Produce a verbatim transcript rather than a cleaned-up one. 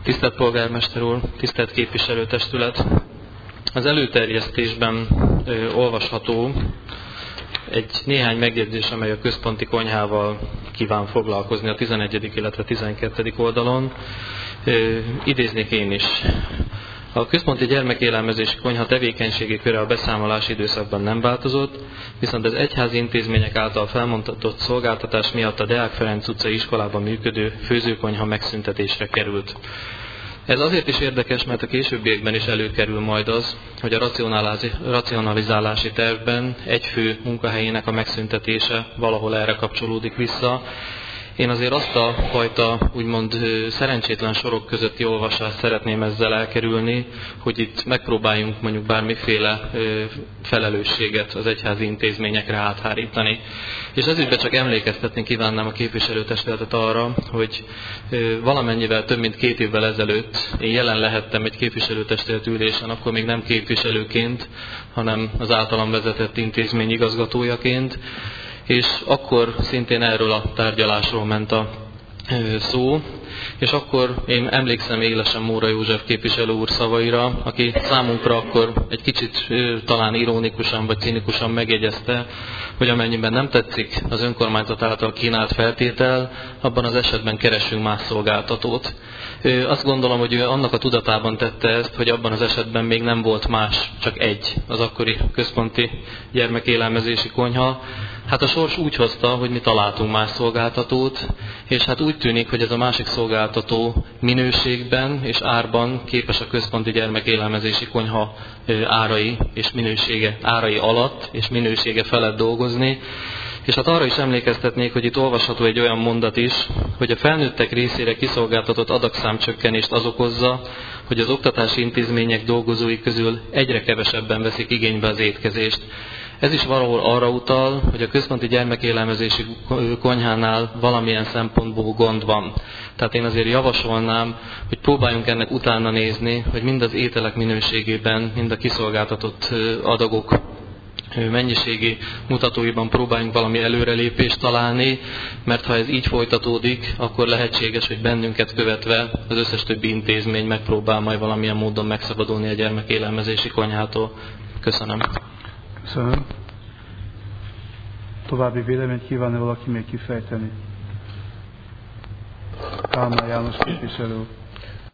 Tisztelt polgármester úr, tisztelt képviselőtestület! Az előterjesztésben ö, olvasható egy néhány megjegyzés, amely a központi konyhával kíván foglalkozni a tizenegyedik illetve tizenkettedik oldalon. Ö, idéznék én is. A központi gyermekélelmezési konyha tevékenységi köre a beszámolási időszakban nem változott, viszont az egyházi intézmények által felmondott szolgáltatás miatt a Deák Ferenc utcai iskolában működő főzőkonyha megszüntetésre került. Ez azért is érdekes, mert a későbbiekben is előkerül majd az, hogy a racionalizálási tervben egy fő munkahelyének a megszüntetése valahol erre kapcsolódik vissza. Én azért azt a fajta úgymond szerencsétlen sorok közötti olvasást szeretném ezzel elkerülni, hogy itt megpróbáljunk mondjuk bármiféle felelősséget az egyházi intézményekre áthárítani. És ezügyben csak emlékeztetni kívánnám a képviselőtestületet arra, hogy valamennyivel több mint két évvel ezelőtt én jelen lehettem egy képviselőtestület ülésen, akkor még nem képviselőként, hanem az általam vezetett intézmény igazgatójaként, és akkor szintén erről a tárgyalásról ment a szó, és akkor én emlékszem élesen Móra József képviselő úr szavaira, aki számunkra akkor egy kicsit talán ironikusan vagy cinikusan megjegyezte, hogy amennyiben nem tetszik az önkormányzat által kínált feltétel, abban az esetben keresünk más szolgáltatót. Azt gondolom, hogy ő annak a tudatában tette ezt, hogy abban az esetben még nem volt más, csak egy, az akkori központi gyermekélelmezési konyha. Hát a sors úgy hozta, hogy mi találtunk más szolgáltatót, és hát úgy tűnik, hogy ez a másik szolgáltató minőségben és árban képes a központi gyermekélelmezési konyha árai és minősége árai alatt és minősége felett dolgozni. És hát arra is emlékeztetnék, hogy itt olvasható egy olyan mondat is, hogy a felnőttek részére kiszolgáltatott adagszámcsökkenést az okozza, hogy az oktatási intézmények dolgozói közül egyre kevesebben veszik igénybe az étkezést. Ez is valahol arra utal, hogy a központi gyermekélelmezési konyhánál valamilyen szempontból gond van. Tehát én azért javasolnám, hogy próbáljunk ennek utána nézni, hogy mind az ételek minőségében, mind a kiszolgáltatott adagok mennyiségi mutatóiban próbáljunk valami előrelépést találni, mert ha ez így folytatódik, akkor lehetséges, hogy bennünket követve az összes többi intézmény megpróbál majd valamilyen módon megszabadulni a gyermekélelmezési konyhától. Köszönöm. Köszönöm. További véleményt kívánna valaki még kifejteni? Kálmán János képviselő.